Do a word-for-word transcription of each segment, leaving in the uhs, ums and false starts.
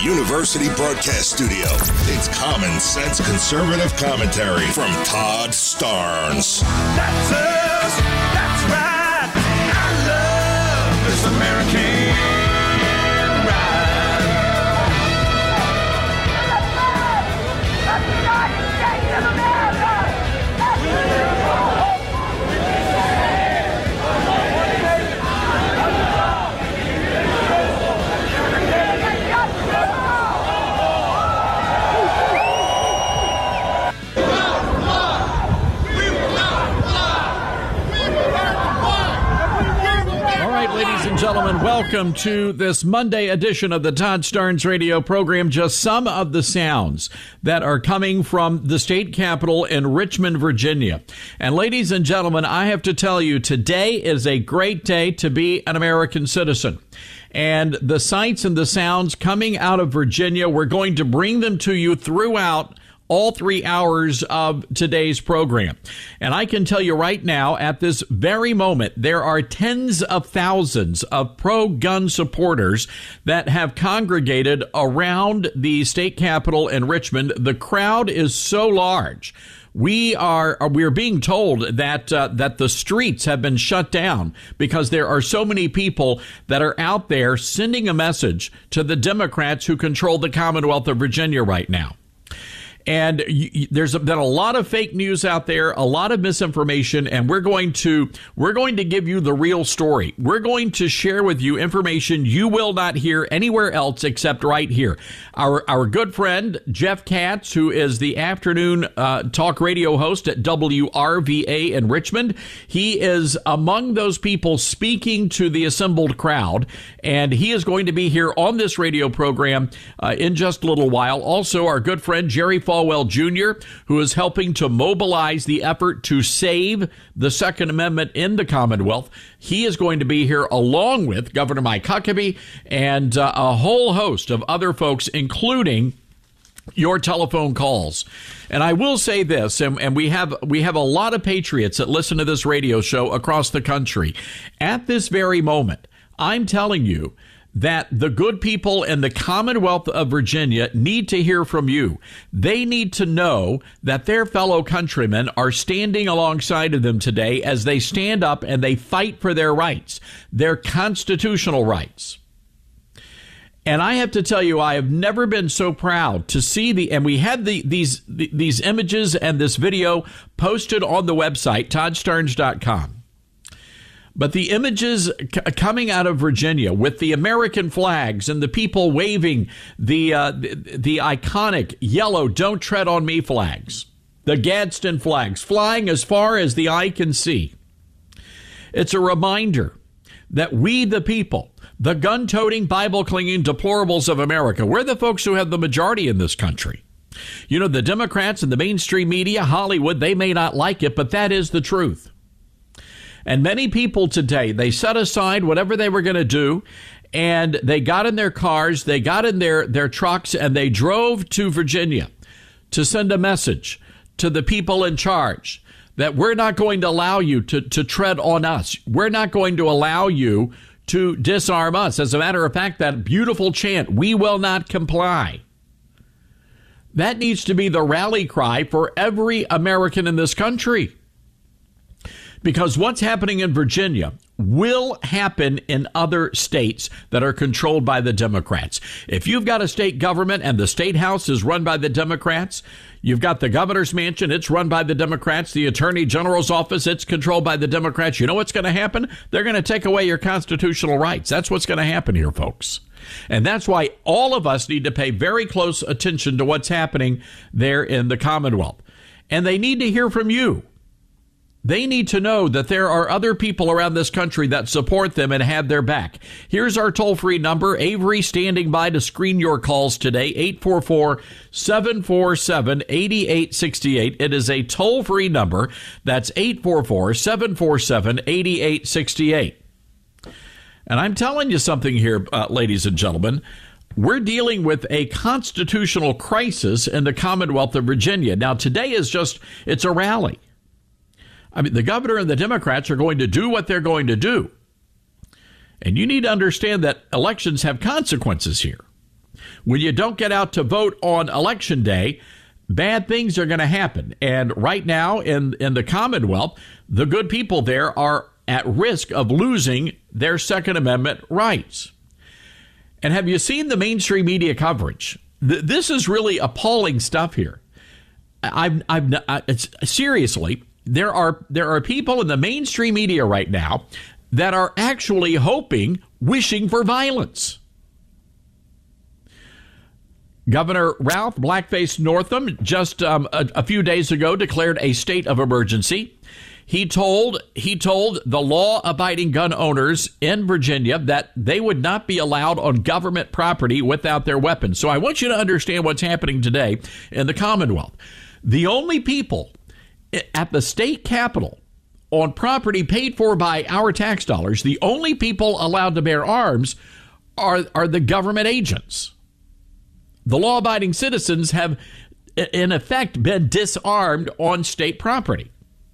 University Broadcast Studio, it's Common Sense Conservative Commentary from Todd Starnes. That's us, that's right. I love this American ride. That's the United States of America. That's the Ladies and gentlemen, welcome to this Monday edition of the Todd Starnes radio program. Just some of the sounds that are coming from the state capitol in Richmond, Virginia. And ladies and gentlemen, I have to tell you, today is a great day to be an American citizen. And the sights and the sounds coming out of Virginia, we're going to bring them to you throughout all three hours of today's program. And I can tell you right now, at this very moment, there are tens of thousands of pro-gun supporters that have congregated around the state capitol in Richmond. The crowd is so large. We are we are being told that uh, that the streets have been shut down because there are so many people that are out there sending a message to the Democrats who control the Commonwealth of Virginia right now. And you, there's been a lot of fake news out there, a lot of misinformation, and we're going to we're going to give you the real story. We're going to share with you information you will not hear anywhere else except right here. Our our good friend Jeff Katz, who is the afternoon uh, talk radio host at W R V A in Richmond, he is among those people speaking to the assembled crowd, and he is going to be here on this radio program uh, in just a little while. Also, our good friend Jerry Falwell Junior, who is helping to mobilize the effort to save the Second Amendment in the Commonwealth. He is going to be here along with Governor Mike Huckabee and uh, a whole host of other folks, including your telephone calls. And I will say this, and, and we have we have a lot of patriots that listen to this radio show across the country. At this very moment, I'm telling you that the good people in the Commonwealth of Virginia need to hear from you. They need to know that their fellow countrymen are standing alongside of them today as they stand up and they fight for their rights, their constitutional rights. And I have to tell you, I have never been so proud to see the, and we had the, these, the, these images and this video posted on the website, todd starnes dot com. But the images c- coming out of Virginia with the American flags and the people waving the, uh, the the iconic yellow "Don't Tread on Me" flags, the Gadsden flags flying as far as the eye can see. It's a reminder that we, the people, the gun-toting, Bible-clinging deplorables of America, we're the folks who have the majority in this country. You know, the Democrats and the mainstream media, Hollywood, they may not like it, but that is the truth. And many people today, they set aside whatever they were going to do, and they got in their cars, they got in their, their trucks, and they drove to Virginia to send a message to the people in charge that we're not going to allow you to, to tread on us. We're not going to allow you to disarm us. As a matter of fact, that beautiful chant, "We will not comply," that needs to be the rally cry for every American in this country. Because what's happening in Virginia will happen in other states that are controlled by the Democrats. If you've got a state government and the state house is run by the Democrats, you've got the governor's mansion, it's run by the Democrats, the attorney general's office, it's controlled by the Democrats. You know what's going to happen? They're going to take away your constitutional rights. That's what's going to happen here, folks. And that's why all of us need to pay very close attention to what's happening there in the Commonwealth. And they need to hear from you. They need to know that there are other people around this country that support them and have their back. Here's our toll-free number. Avery standing by to screen your calls today, eight four four, seven four seven, eight eight six eight. It is a toll-free number. That's eight four four, seven four seven, eight eight six eight. And I'm telling you something here, uh, ladies and gentlemen. We're dealing with a constitutional crisis in the Commonwealth of Virginia. Now, today is just, it's a rally. I mean, the governor and the Democrats are going to do what they're going to do. And you need to understand that elections have consequences here. When you don't get out to vote on election day, bad things are going to happen. And right now in, in the Commonwealth, the good people there are at risk of losing their Second Amendment rights. And have you seen the mainstream media coverage? Th- this is really appalling stuff here. I've, I've, I, it's, seriously, there are there are people in the mainstream media right now that are actually hoping, wishing for violence. Governor Ralph Blackface Northam just um, a, a few days ago declared a state of emergency. He told he told the law-abiding gun owners in Virginia that they would not be allowed on government property without their weapons. So I want you to understand what's happening today in the Commonwealth. The only people at the state capitol on property paid for by our tax dollars, the only people allowed to bear arms are, are the government agents. The law-abiding citizens have, in effect, been disarmed on state property.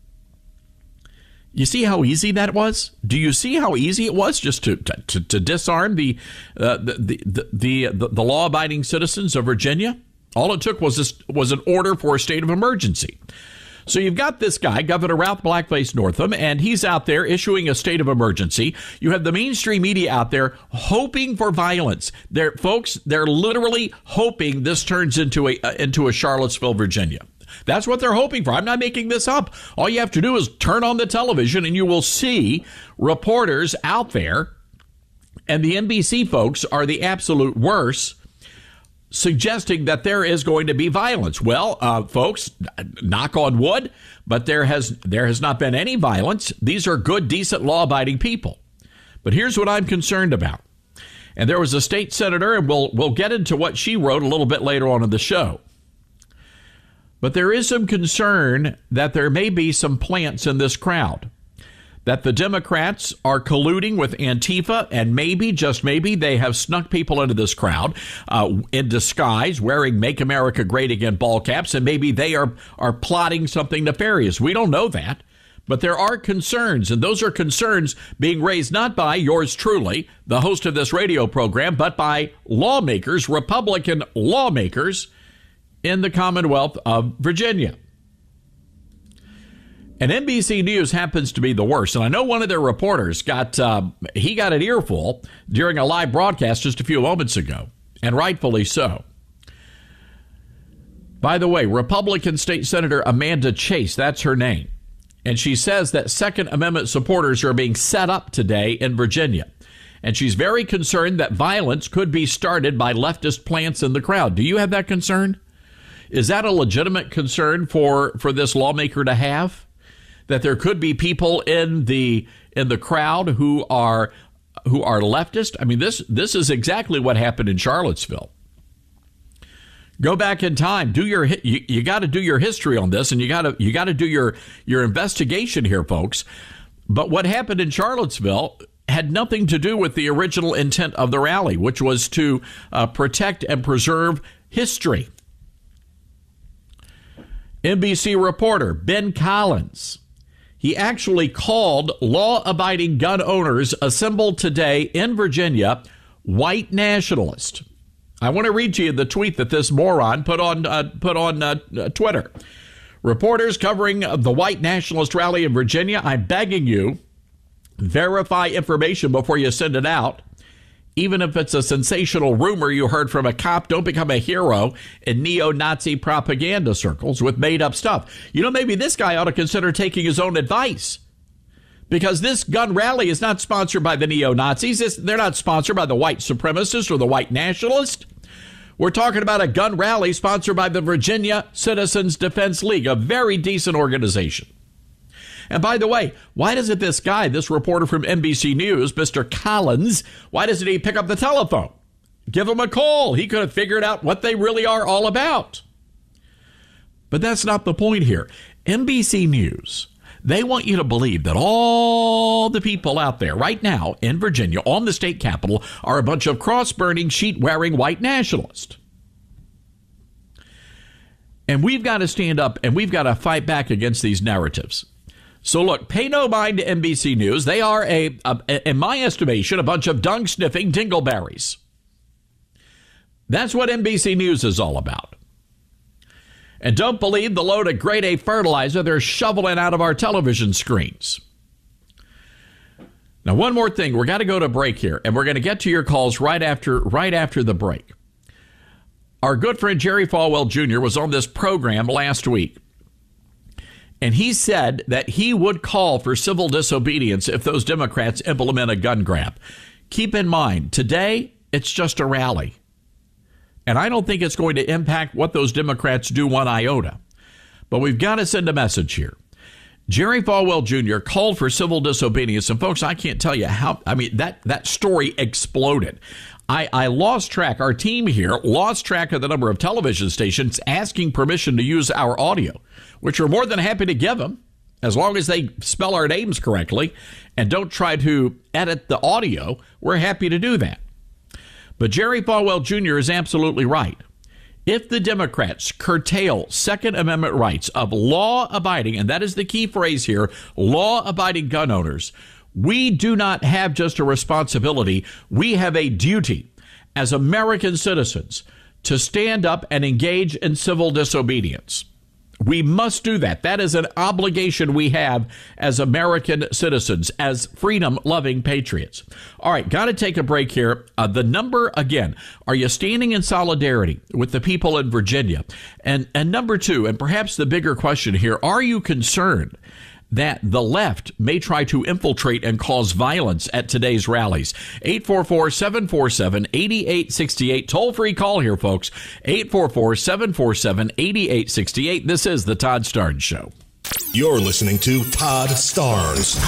You see how easy that was? Do you see how easy it was just to to, to disarm the, uh, the, the, the, the, the law-abiding citizens of Virginia? All it took was this, was an order for a state of emergency. So you've got this guy, Governor Ralph Blackface Northam, and he's out there issuing a state of emergency. You have the mainstream media out there hoping for violence. They're, folks, they're literally hoping this turns into a uh, into a Charlottesville, Virginia. That's what they're hoping for. I'm not making this up. All you have to do is turn on the television and you will see reporters out there, and the N B C folks are the absolute worst, suggesting that there is going to be violence. Well, uh, folks, knock on wood, but there has there has not been any violence. These are good, decent, law-abiding people. But here's what I'm concerned about. And there was a state senator, and we'll we'll get into what she wrote a little bit later on in the show. But there is some concern that there may be some plants in this crowd, that the Democrats are colluding with Antifa, and maybe, just maybe, they have snuck people into this crowd uh, in disguise, wearing Make America Great Again ball caps, and maybe they are, are plotting something nefarious. We don't know that, but there are concerns, and those are concerns being raised not by yours truly, the host of this radio program, but by lawmakers, Republican lawmakers in the Commonwealth of Virginia. And N B C News happens to be the worst. And I know one of their reporters got, uh, he got an earful during a live broadcast just a few moments ago, and rightfully so. By the way, Republican State Senator Amanda Chase, that's her name. And she says that Second Amendment supporters are being set up today in Virginia. And she's very concerned that violence could be started by leftist plants in the crowd. Do you have that concern? Is that a legitimate concern for, for this lawmaker to have? That there could be people in the in the crowd who are who are leftist? I mean, this this is exactly what happened in Charlottesville. Go back in time. Do your you, you got to do your history on this, and you got to you got to do your your investigation here, folks. But what happened in Charlottesville had nothing to do with the original intent of the rally, which was to uh, protect and preserve history. N B C reporter Ben Collins, he actually called law-abiding gun owners assembled today in Virginia white nationalist. I want to read to you the tweet that this moron put on uh, put on uh, uh, Twitter. Reporters covering the white nationalist rally in Virginia, I'm begging you, verify information before you send it out. Even if it's a sensational rumor you heard from a cop, don't become a hero in neo-Nazi propaganda circles with made-up stuff. You know, maybe this guy ought to consider taking his own advice, because this gun rally is not sponsored by the neo-Nazis. It's, they're not sponsored by the white supremacists or the white nationalists. We're talking about a gun rally sponsored by the Virginia Citizens Defense League, a very decent organization. And by the way, why doesn't this guy, this reporter from N B C News, Mister Collins, why doesn't he pick up the telephone? Give him a call. He could have figured out what they really are all about. But that's not the point here. N B C News, they want you to believe that all the people out there right now in Virginia on the state capitol are a bunch of cross-burning, sheet-wearing white nationalists. And we've got to stand up and we've got to fight back against these narratives. So look, pay no mind to N B C News. They are, a, a in my estimation, a bunch of dung-sniffing dingleberries. That's what N B C News is all about. And don't believe the load of grade A fertilizer they're shoveling out of our television screens. Now, one more thing. We're got to go to break here, and we're going to get to your calls right after right after the break. Our good friend Jerry Falwell Junior was on this program last week, and he said that he would call for civil disobedience if those Democrats implement a gun grab. Keep in mind, today, it's just a rally. And I don't think it's going to impact what those Democrats do one iota. But we've got to send a message here. Jerry Falwell Junior called for civil disobedience. And folks, I can't tell you how, I mean, that, that story exploded. I, I lost track. Our team here lost track of the number of television stations asking permission to use our audio, which we're more than happy to give them as long as they spell our names correctly and don't try to edit the audio. We're happy to do that. But Jerry Falwell Junior is absolutely right. If the Democrats curtail Second Amendment rights of law-abiding, and that is the key phrase here, law-abiding gun owners, we do not have just a responsibility. We have a duty as American citizens to stand up and engage in civil disobedience. We must do that. That is an obligation we have as American citizens, as freedom-loving patriots. All right, got to take a break here. Uh, the number, again, are you standing in solidarity with the people in Virginia? And, and number two, and perhaps the bigger question here, are you concerned that the left may try to infiltrate and cause violence at today's rallies? eight four four, seven four seven, eight eight six eight. Toll-free call here, folks. eight four four, seven four seven, eight eight six eight. This is the Todd Starnes Show. You're listening to Todd Starnes.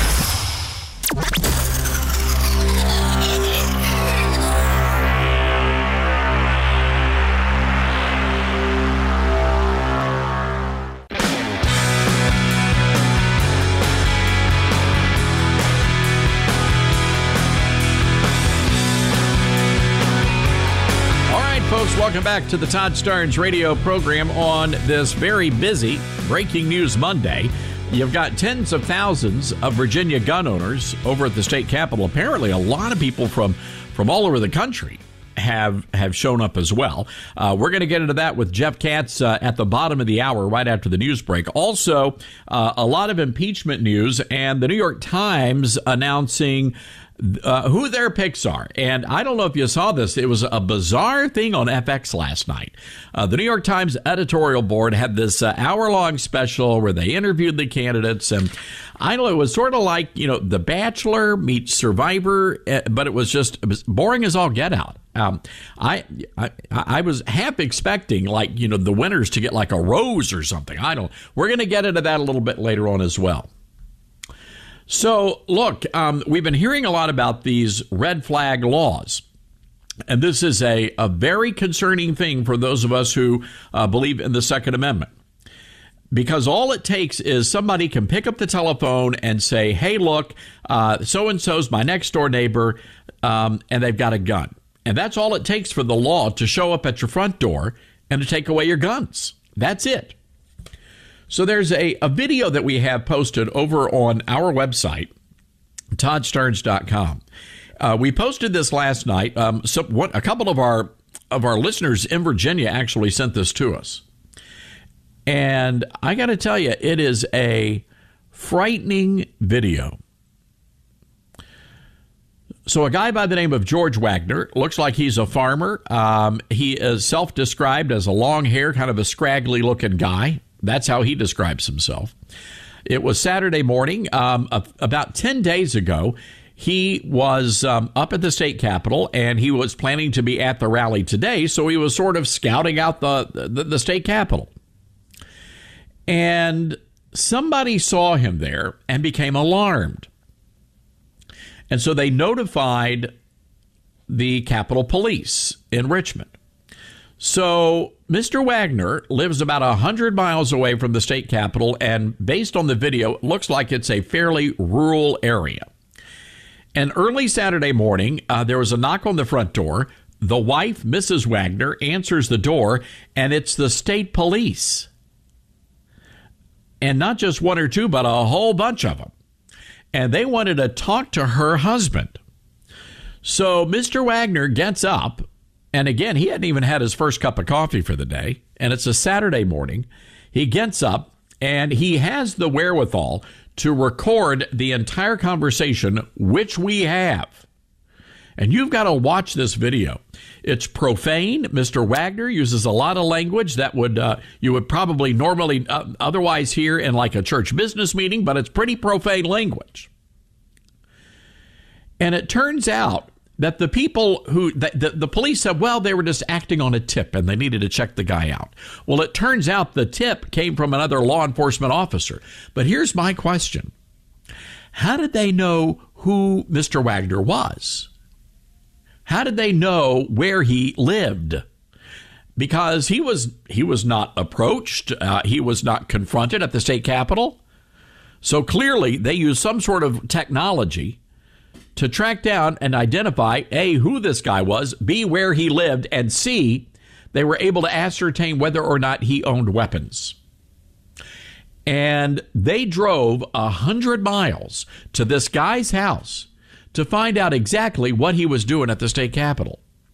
Folks, welcome back to the Todd Starnes radio program on this very busy Breaking News Monday. You've got tens of thousands of Virginia gun owners over at the state capitol. Apparently, a lot of people from, from all over the country have have shown up as well. Uh, we're going to get into that with Jeff Katz uh, at the bottom of the hour right after the news break. Also, uh, a lot of impeachment news and the New York Times announcing Uh, who their picks are. And I don't know if you saw this. It was a bizarre thing on F X last night. Uh, the New York Times editorial board had this uh, hour-long special where they interviewed the candidates. And I don't know, it was sort of like, you know, The Bachelor meets Survivor, uh, but it was just it was boring as all get out. Um, I, I I was half expecting, like, you know, the winners to get like a rose or something. I don't. We're going to get into that a little bit later on as well. So, look, um, we've been hearing a lot about these red flag laws. And this is a, a very concerning thing for those of us who uh, believe in the Second Amendment. Because all it takes is somebody can pick up the telephone and say, hey, look, uh, so-and-so's my next door neighbor, um, and they've got a gun. And that's all it takes for the law to show up at your front door and to take away your guns. That's it. So there's a, a video that we have posted over on our website, todd starnes dot com. Uh, we posted this last night. Um, so what, a couple of our of our listeners in Virginia actually sent this to us. And I got to tell you, it is a frightening video. So a guy by the name of George Wagner, looks like he's a farmer. Um, he is self-described as a long hair, kind of a scraggly looking guy. That's how he describes himself. It was Saturday morning. Um, about ten days ago, he was um, up at the state capitol, and he was planning to be at the rally today, so he was sort of scouting out the, the, the state capitol. And somebody saw him there and became alarmed. And so they notified the Capitol Police in Richmond. So Mister Wagner lives about one hundred miles away from the state capitol, and based on the video, it looks like it's a fairly rural area. And early Saturday morning, uh, there was a knock on the front door. The wife, Missus Wagner, answers the door, and it's the state police. And not just one or two, but a whole bunch of them. And they wanted to talk to her husband. So Mister Wagner gets up And again, he hadn't even had his first cup of coffee for the day. And it's a Saturday morning. He gets up and he has the wherewithal to record the entire conversation, which we have. And you've got to watch this video. It's profane. Mister Wagner uses a lot of language that would uh, you would probably normally uh, otherwise hear in like a church business meeting, but it's pretty profane language. And it turns out that the people who the, the, the police said, well, they were just acting on a tip and they needed to check the guy out. Well, it turns out the tip came from another law enforcement officer. But here's my question. How did they know who Mister Wagner was? How did they know where he lived? Because he was he was not approached. Uh, he was not confronted at the state capitol. So clearly they used some sort of technology to track down and identify, A, who this guy was, B, where he lived, and C, they were able to ascertain whether or not he owned weapons. And they drove a hundred miles to this guy's house to find out exactly what he was doing at the state capitol.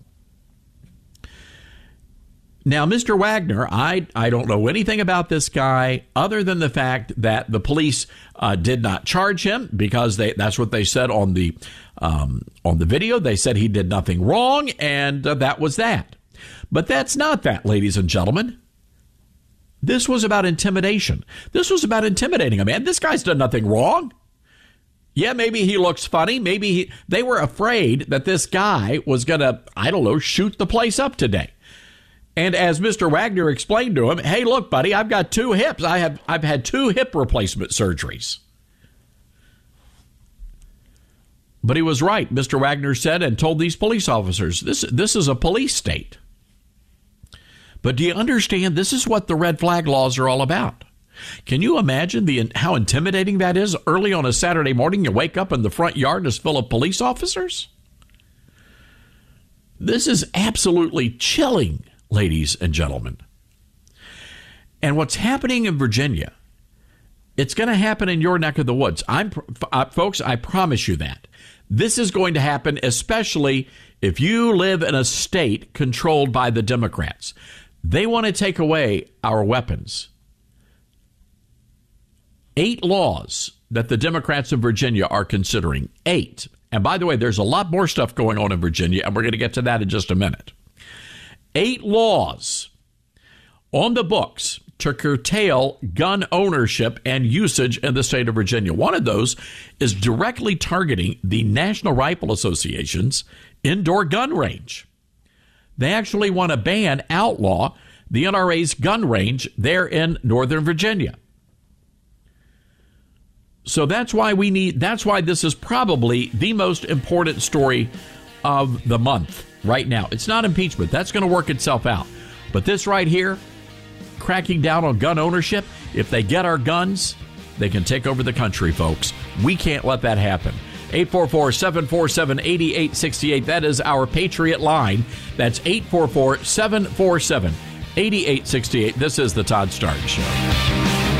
Now, Mister Wagner, I, I don't know anything about this guy other than the fact that the police uh, did not charge him because they that's what they said on the um, on the video. They said he did nothing wrong, and uh, that was that. But that's not that, ladies and gentlemen. This was about intimidation. This was about intimidating a man. This guy's done nothing wrong. Yeah, maybe he looks funny. Maybe he, they were afraid that this guy was going to, I don't know, shoot the place up today. And as Mister Wagner explained to him, hey, look, buddy, I've got two hips. I have I've had two hip replacement surgeries. But he was right, Mister Wagner said, and told these police officers, this this is a police state. But do you understand? This is what the red flag laws are all about. Can you imagine the how intimidating that is? Early on a Saturday morning, you wake up and the front yard is full of police officers. This is absolutely chilling, ladies and gentlemen. And what's happening in Virginia, it's going to happen in your neck of the woods. I'm, uh, folks, I promise you that. This is going to happen, especially if you live in a state controlled by the Democrats. They want to take away our weapons. Eight laws that the Democrats of Virginia are considering. Eight. And by the way, there's a lot more stuff going on in Virginia, and we're going to get to that in just a minute. Eight laws on the books to curtail gun ownership and usage in the state of Virginia. One of those is directly targeting the National Rifle Association's indoor gun range. They actually want to ban, outlaw the N R A's gun range there in Northern Virginia. So that's why we need, that's why this is probably the most important story of the month right now. It's not impeachment. That's going to work itself out. But this right here, cracking down on gun ownership, if they get our guns, they can take over the country, folks. We can't let that happen. eight four four, seven four seven, eight eight six eight. That is our Patriot line. That's eight four four, seven four seven, eight eight six eight. This is the Todd Starnes Show.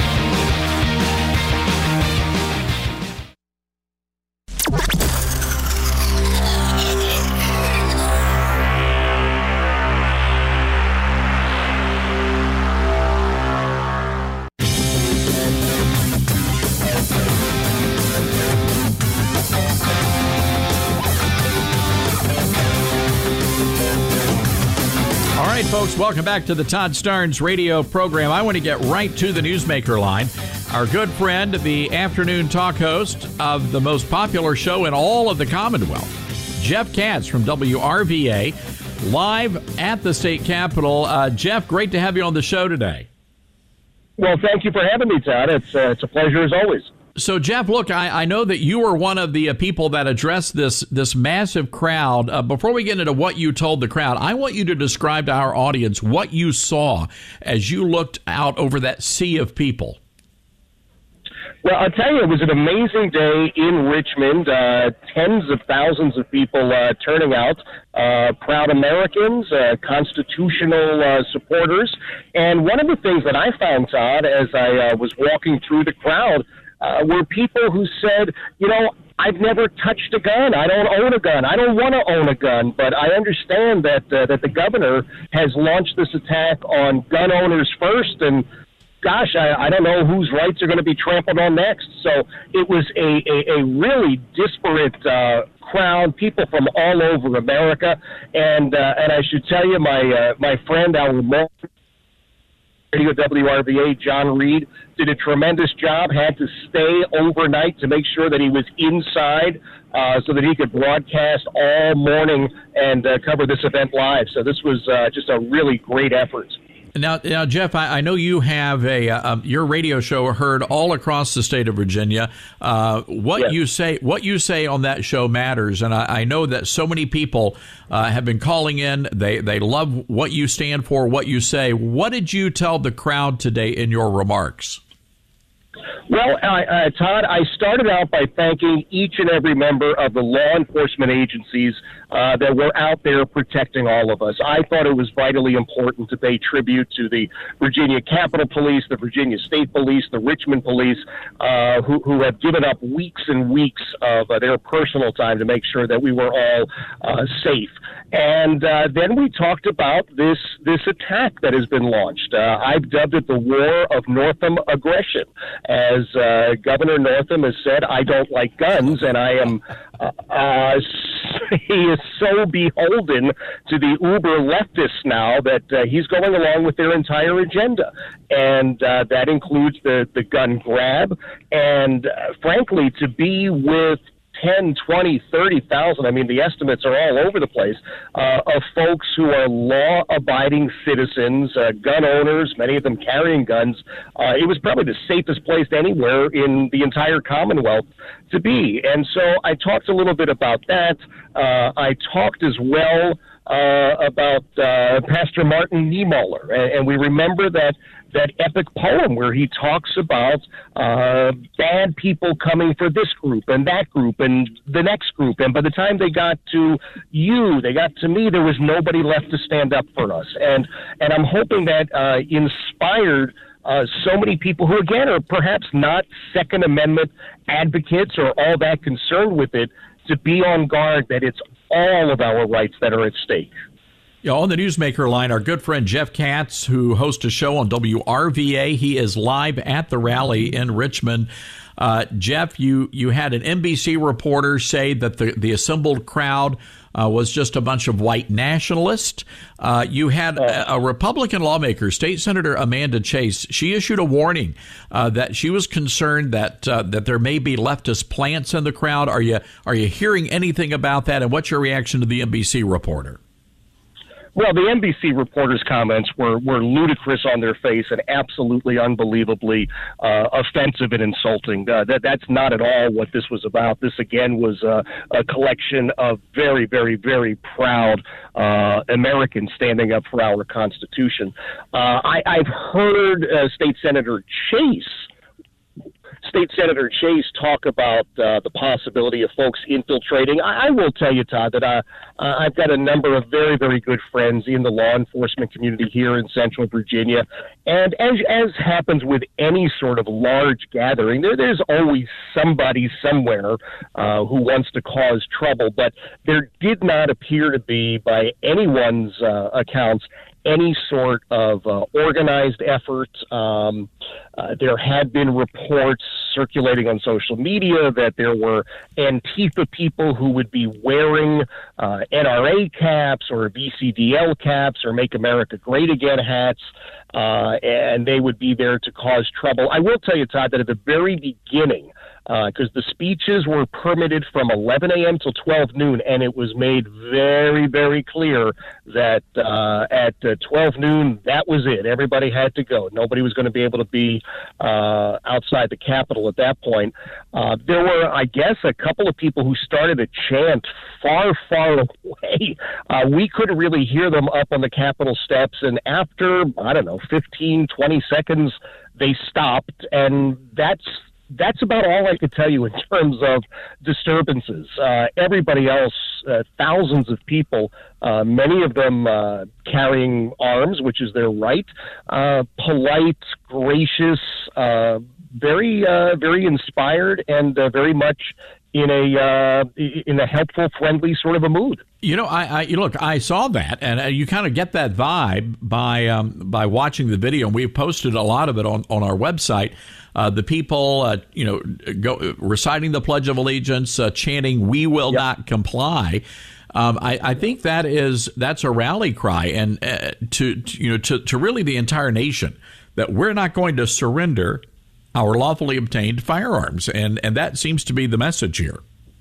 Folks, welcome back to the Todd Starnes radio program. I want to get right to the Newsmaker line. Our good friend, the afternoon talk host of the most popular show in all of the Commonwealth, Jeff Katz from W R V A, live at the state capitol. Uh, Jeff, great to have you on the show today. Well, thank you for having me, Todd. It's, uh, it's a pleasure as always. So, Jeff, look, I, I know that you were one of the uh, people that addressed this this massive crowd. Uh, before we get into what you told the crowd, I want you to describe to our audience what you saw as you looked out over that sea of people. Well, I'll tell you, it was an amazing day in Richmond. Uh, tens of thousands of people uh, turning out, uh, proud Americans, uh, constitutional uh, supporters. And one of the things that I found, Todd, as I uh, was walking through the crowd, Uh, were people who said, you know, I've never touched a gun. I don't own a gun. I don't want to own a gun. But I understand that uh, that the governor has launched this attack on gun owners first, and gosh, I, I don't know whose rights are going to be trampled on next. So it was a, a, a really disparate uh, crowd, people from all over America. And uh, and I should tell you, my uh, my friend, our Radio W R V A, John Reed, did a tremendous job, had to stay overnight to make sure that he was inside uh, so that he could broadcast all morning and uh, cover this event live. So this was uh, just a really great effort. Now, now, Jeff, I, I know you have a uh, your radio show heard all across the state of Virginia. Uh, what yes. you say, what you say on that show matters, and I, I know that so many people uh, have been calling in. They they love what you stand for, what you say. What did you tell the crowd today in your remarks? Well, uh, uh, Todd, I started out by thanking each and every member of the law enforcement agencies uh, that were out there protecting all of us. I thought it was vitally important to pay tribute to the Virginia Capitol Police, the Virginia State Police, the Richmond Police, uh, who, who have given up weeks and weeks of uh, their personal time to make sure that we were all uh, safe. And uh, then we talked about this this attack that has been launched. Uh, I've dubbed it the War of Northam Aggression. As uh, Governor Northam has said, I don't like guns, and I am uh, uh, he is so beholden to the uber leftists now that uh, he's going along with their entire agenda. And uh, that includes the, the gun grab. And uh, frankly, to be with ten, twenty, thirty thousand, I mean, the estimates are all over the place, uh, of folks who are law-abiding citizens, uh, gun owners, many of them carrying guns. Uh, it was probably the safest place anywhere in the entire Commonwealth to be. And so I talked a little bit about that. Uh, I talked as well uh, about uh, Pastor Martin Niemöller, and, and we remember that that epic poem where he talks about uh, bad people coming for this group and that group and the next group. And by the time they got to you, they got to me, there was nobody left to stand up for us. And, and I'm hoping that uh, inspired uh, so many people who, again, are perhaps not Second Amendment advocates or all that concerned with it, to be on guard that it's all of our rights that are at stake. Yeah, on the Newsmaker line, our good friend Jeff Katz, who hosts a show on W R V A. He is live at the rally in Richmond. Uh, Jeff, you, you had an N B C reporter say that the, the assembled crowd uh, was just a bunch of white nationalists. Uh, you had a, a Republican lawmaker, State Senator Amanda Chase. She issued a warning uh, that she was concerned that uh, that there may be leftist plants in the crowd. Are you are you hearing anything about that? And what's your reaction to the N B C reporter? Well, the N B C reporter's comments were, were ludicrous on their face and absolutely unbelievably uh, offensive and insulting. Uh, that That's not at all what this was about. This, again, was uh, a collection of very, very, very proud uh, Americans standing up for our Constitution. Uh, I, I've heard uh, State Senator Chase State Senator Chase talk about uh, the possibility of folks infiltrating. I, I will tell you, Todd, that uh, uh, I've got a number of very, very good friends in the law enforcement community here in Central Virginia. And as as happens with any sort of large gathering, there, there's always somebody somewhere uh, who wants to cause trouble. But there did not appear to be, by anyone's uh, accounts, any sort of uh, organized effort. Um, uh, there had been reports circulating on social media that there were Antifa people who would be wearing uh, N R A caps or V C D L caps or Make America Great Again hats, uh, and they would be there to cause trouble. I will tell you, Todd, that at the very beginning, because uh, the speeches were permitted from eleven a.m. till twelve noon, and it was made very, very clear that uh, at uh, twelve noon, that was it. Everybody had to go. Nobody was going to be able to be uh, outside the Capitol at that point. Uh, there were, I guess, a couple of people who started a chant far, far away. Uh, we couldn't really hear them up on the Capitol steps, and after, I don't know, fifteen, twenty seconds, they stopped, and that's That's about all I could tell you in terms of disturbances. Uh, everybody else, uh, thousands of people, uh, many of them uh, carrying arms, which is their right, uh, polite, gracious, uh, very, uh, very inspired, and uh, very much in a uh, in a helpful, friendly sort of a mood. You know, I, I look, I saw that, and uh, you kind of get that vibe by um, by watching the video, and we've posted a lot of it on, on our website. Uh, the people, uh, you know, go, reciting the Pledge of Allegiance, uh, chanting "We will yep. not comply." Um, I, I think that is that's a rally cry, and uh, to, to you know to, to really the entire nation, that we're not going to surrender our lawfully obtained firearms, and and that seems to be the message here.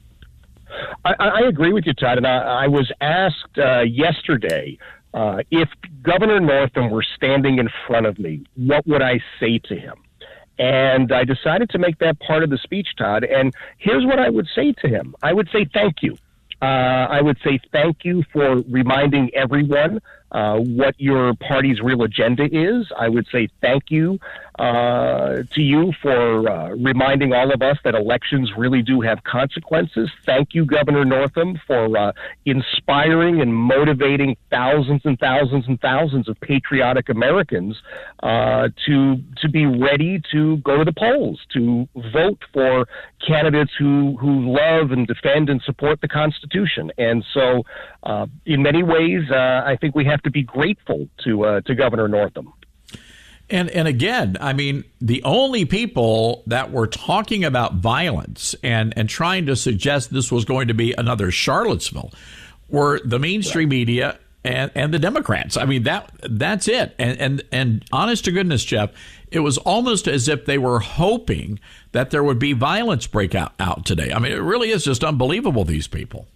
I, I agree with you, Todd, and I, I was asked uh, yesterday uh, if Governor Northam were standing in front of me, what would I say to him? And I decided to make that part of the speech, Todd, and here's what I would say to him. I would say thank you. Uh, I would say thank you for reminding everyone uh, what your party's real agenda is. I would say thank you uh, to you for uh, reminding all of us that elections really do have consequences. Thank you, Governor Northam, for uh, inspiring and motivating thousands and thousands and thousands of patriotic Americans uh, to to be ready to go to the polls, to vote for candidates who, who love and defend and support the Constitution. And so uh, in many ways, uh, I think we have to be grateful to uh, to Governor Northam. And and again, I mean, the only people that were talking about violence and, and trying to suggest this was going to be another Charlottesville were the mainstream media and, and the Democrats. I mean, that that's it. And, and and honest to goodness, Jeff, it was almost as if they were hoping that there would be violence break out, out today. I mean, it really is just unbelievable, these people.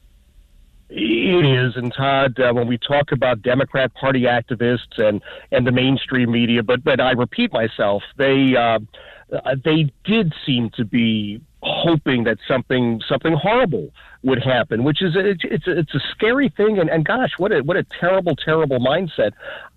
It is, and Todd, uh, when we talk about Democrat Party activists and, and the mainstream media, but but I repeat myself, they uh, they did seem to be hoping that something something horrible would happen, which is a, it's a, it's a scary thing, and, and gosh, what a what a terrible terrible mindset.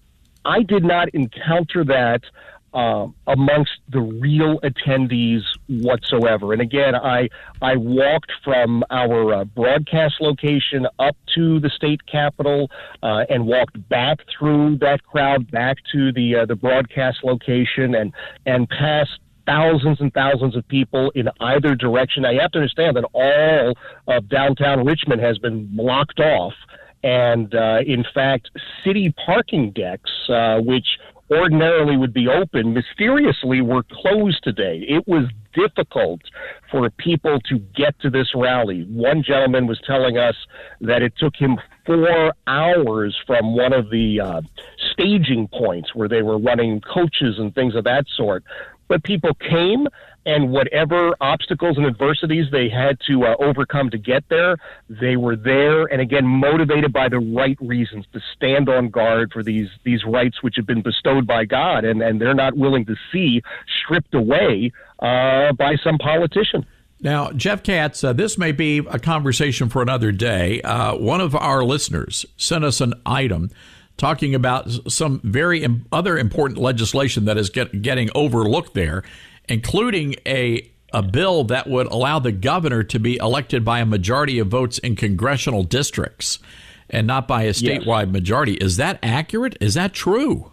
I did not encounter that Uh, amongst the real attendees whatsoever. And again, I I walked from our uh, broadcast location up to the state capitol uh, and walked back through that crowd back to the uh, the broadcast location and and past thousands and thousands of people in either direction. Now, you have to understand that all of downtown Richmond has been blocked off. And uh, in fact, city parking decks, uh, which ordinarily would be open, mysteriously were closed today. It was difficult for people to get to this rally. One gentleman was telling us that it took him four hours from one of the uh, staging points where they were running coaches and things of that sort. But people came, and whatever obstacles and adversities they had to uh, overcome to get there, they were there, and again, motivated by the right reasons to stand on guard for these these rights which have been bestowed by God, and, and they're not willing to see stripped away uh, by some politician. Now, Jeff Katz, uh, this may be a conversation for another day. Uh, one of our listeners sent us an item talking about some very im- other important legislation that is get, getting overlooked there, including a a bill that would allow the governor to be elected by a majority of votes in congressional districts and not by a statewide yes. majority. Is that accurate? Is that true?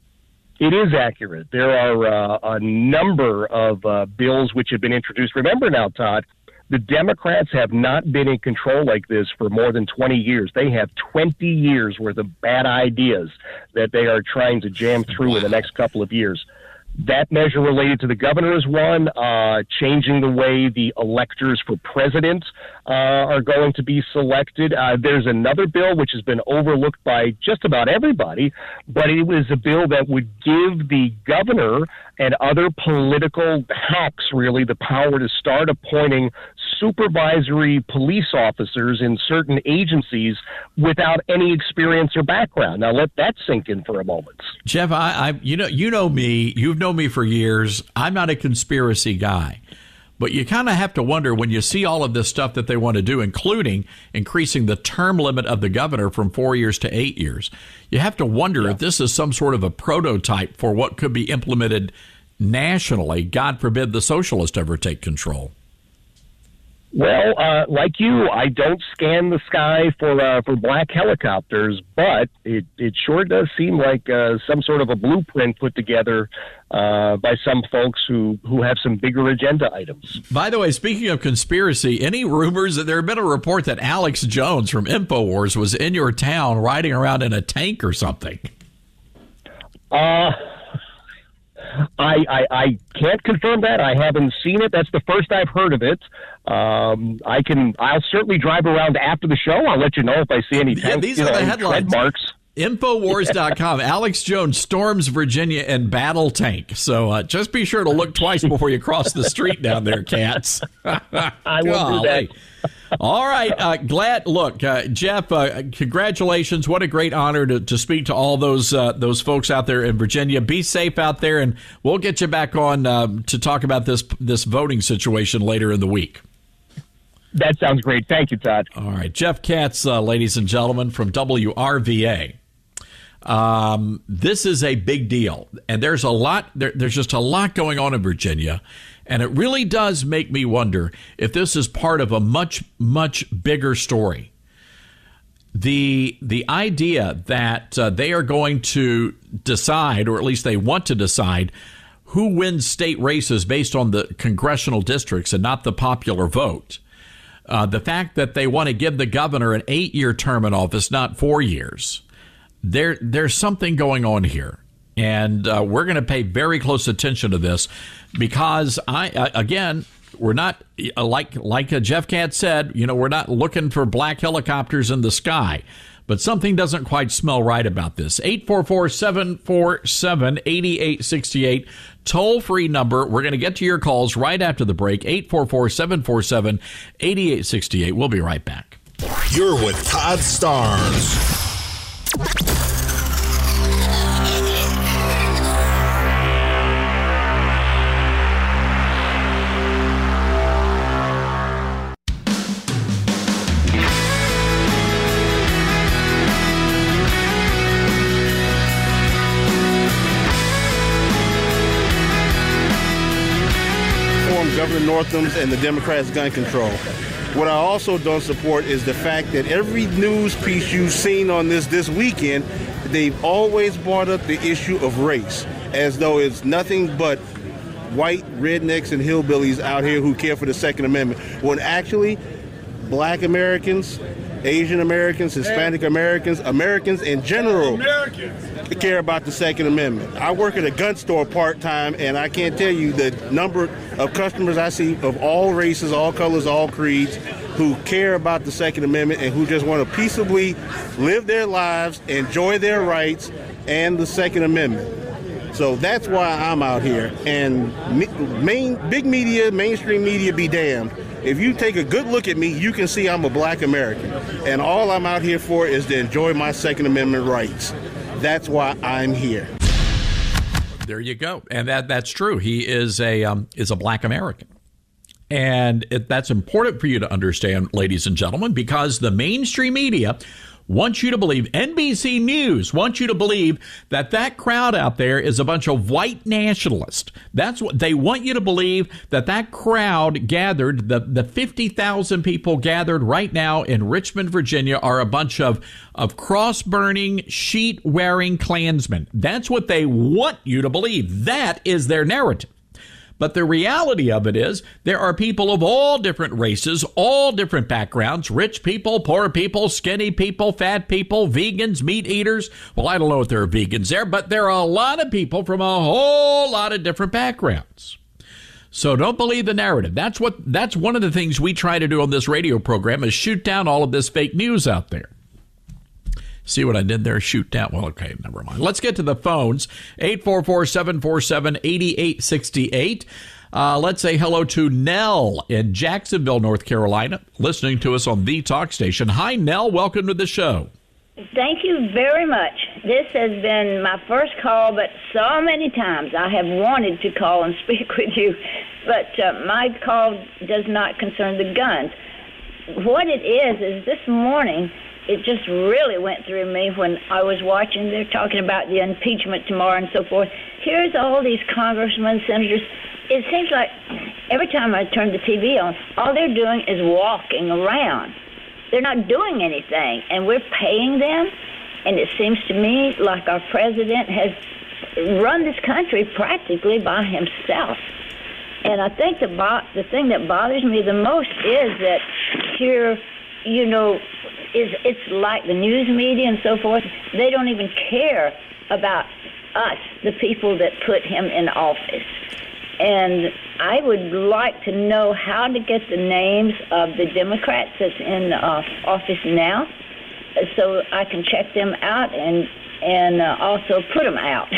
It is accurate. There are uh, a number of uh, bills which have been introduced. Remember now, Todd, the Democrats have not been in control like this for more than twenty years. They have twenty years worth of bad ideas that they are trying to jam through wow. in the next couple of years. That measure related to the governor is one, uh, changing the way the electors for president uh, are going to be selected. Uh, there's another bill which has been overlooked by just about everybody, but it was a bill that would give the governor and other political hacks, really, the power to start appointing supervisory police officers in certain agencies without any experience or background. Now, let that sink in for a moment. Jeff, I, I you know, you know me. You've known me for years. I'm not a conspiracy guy. But you kind of have to wonder when you see all of this stuff that they want to do, including increasing the term limit of the governor from four years to eight years. You have to wonder yeah. if this is some sort of a prototype for what could be implemented nationally. God forbid the socialists ever take control. Well, uh, like you, I don't scan the sky for uh, for black helicopters, but it, it sure does seem like uh, some sort of a blueprint put together uh, by some folks who, who have some bigger agenda items. By the way, speaking of conspiracy, any rumors that there had been a report that Alex Jones from InfoWars was in your town riding around in a tank or something? Uh, I, I I can't confirm that. I haven't seen it. That's the first I've heard of it. Um, I can. I'll certainly drive around after the show. I'll let you know if I see any. Yeah, tank, these you are know, the headlines. Marks. Infowars dot com. Alex Jones storms Virginia in battle tank. So uh, just be sure to look twice before you cross the street down there, cats. I will do that. All right. Uh, glad. Look, uh, Jeff, uh, congratulations. What a great honor to, to speak to all those uh, those folks out there in Virginia. Be safe out there, and we'll get you back on uh, to talk about this this voting situation later in the week. That sounds great. Thank you, Todd. All right. Jeff Katz, uh, ladies and gentlemen, from W R V A. Um, this is a big deal, and there's a lot. There, there's just a lot going on in Virginia, and it really does make me wonder if this is part of a much, much bigger story. The the idea that uh, they are going to decide, or at least they want to decide, who wins state races based on the congressional districts and not the popular vote. Uh, the fact that they want to give the governor an eight-year term in office, not four years. There, there's something going on here, and uh, we're going to pay very close attention to this because I, uh, again, we're not uh, like like uh, Jeff Katz said. You know, we're not looking for black helicopters in the sky, but something doesn't quite smell right about this. eight four four, seven four seven, eight eight six eight, toll free number. We're going to get to your calls right after the break. eight four four, seven four seven, eight eight six eight. We'll be right back. You're with Todd Starnes. Governor Northam's and the Democrats' gun control. What I also don't support is the fact that every news piece you've seen on this this weekend, they've always brought up the issue of race, as though it's nothing but white rednecks and hillbillies out here who care for the Second Amendment, when actually black Americans, Asian Americans, Hispanic Americans, Americans in general Americans. care about the Second Amendment. I work at a gun store part-time, and I can't tell you the number of customers I see of all races, all colors, all creeds, who care about the Second Amendment and who just want to peaceably live their lives, enjoy their rights, and the Second Amendment. So that's why I'm out here. And main, big media, mainstream media be damned. If you take a good look at me, you can see I'm a black American. And all I'm out here for is to enjoy my Second Amendment rights. That's why I'm here. There you go. And that that's true. He is a um, is a black American. And it, that's important for you to understand, ladies and gentlemen, because the mainstream media wants you to believe, N B C News wants you to believe that that crowd out there is a bunch of white nationalists. That's what they want you to believe, that that crowd gathered, the, the fifty thousand people gathered right now in Richmond, Virginia, are a bunch of, of cross-burning, sheet-wearing Klansmen. That's what they want you to believe. That is their narrative. But the reality of it is there are people of all different races, all different backgrounds, rich people, poor people, skinny people, fat people, vegans, meat eaters. Well, I don't know if there are vegans there, but there are a lot of people from a whole lot of different backgrounds. So don't believe the narrative. That's what that's one of the things we try to do on this radio program is shoot down all of this fake news out there. See what I did there? Shoot down. Well, okay, never mind. Let's get to the phones. eight four four, seven four seven, eight eight six eight. Uh, let's say hello to Nell in Jacksonville, North Carolina, listening to us on the talk station. Hi, Nell. Welcome to the show. Thank you very much. This has been my first call, but so many times I have wanted to call and speak with you, but uh, my call does not concern the guns. What it is is this morning, it just really went through me when I was watching. They're talking about the impeachment tomorrow and so forth. Here's all these congressmen, senators. It seems like every time I turn the T V on, all they're doing is walking around. They're not doing anything, and we're paying them. And it seems to me like our president has run this country practically by himself. And I think the bo- the thing that bothers me the most is that here, you know, is it's like the news media and so forth. They don't even care about us, the people that put him in office. And I would like to know how to get the names of the Democrats that's in uh, office now, so I can check them out and and uh, also put them out.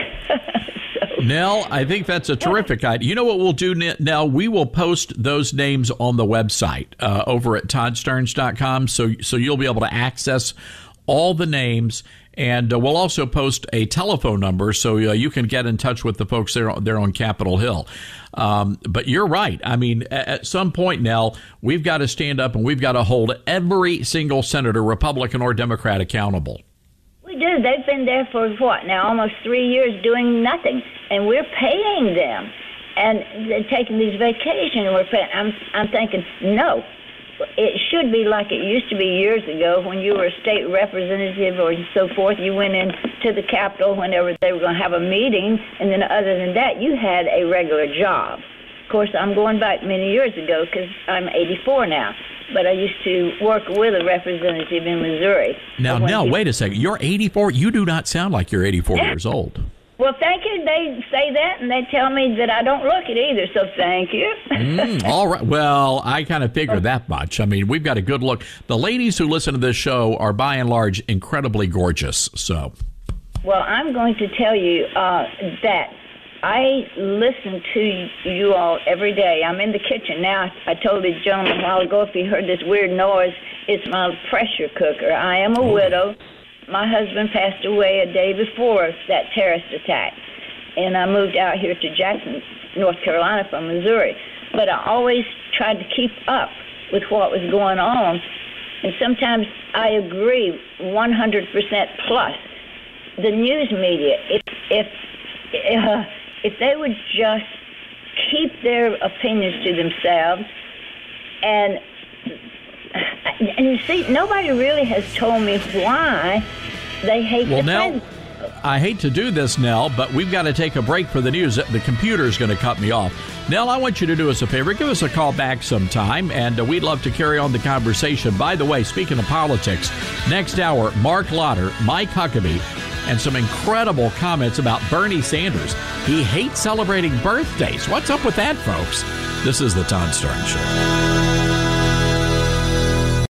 so, Nell, I think that's a terrific idea. You know what we'll do, Nell? We will post those names on the website uh, over at todd stearns dot com, so so you'll be able to access all the names. And uh, we'll also post a telephone number so uh, you can get in touch with the folks there, there on Capitol Hill. Um, but you're right. I mean, at, at some point, Nell, we've got to stand up and we've got to hold every single senator, Republican or Democrat, accountable. We do. They've been there for what now? Almost three years doing nothing, and we're paying them, and they're taking these vacations. And we're paying. I'm I'm thinking no. It should be like it used to be years ago when you were a state representative or so forth. You went in to the Capitol whenever they were going to have a meeting, and then other than that, you had a regular job. Of course, I'm going back many years ago because I'm eighty-four now, but I used to work with a representative in Missouri. Now, now, he, wait a second. You're eighty-four? You do not sound like you're eighty-four yeah. years old. Well, thank you. They say that, and they tell me that I don't look it either, so thank you. mm, all right. Well, I kind of figured that much. I mean, we've got a good look. The ladies who listen to this show are, by and large, incredibly gorgeous. So, well, I'm going to tell you uh, that I listen to you all every day. I'm in the kitchen now. I told the gentleman a while ago if he heard this weird noise, it's my pressure cooker. I am a oh. widow. My husband passed away a day before that terrorist attack, and I moved out here to Jackson, North Carolina from Missouri. But I always tried to keep up with what was going on, and sometimes I agree one hundred percent plus. The news media, if if uh, if they would just keep their opinions to themselves, and And you see, nobody really has told me why they hate well, the Nell, president. I hate to do this, Nell, but we've got to take a break for the news. The computer's going to cut me off. Nell, I want you to do us a favor. Give us a call back sometime, and uh, we'd love to carry on the conversation. By the way, speaking of politics, next hour, Mark Lotter, Mike Huckabee, and some incredible comments about Bernie Sanders. He hates celebrating birthdays. What's up with that, folks? This is the Todd Starnes Show.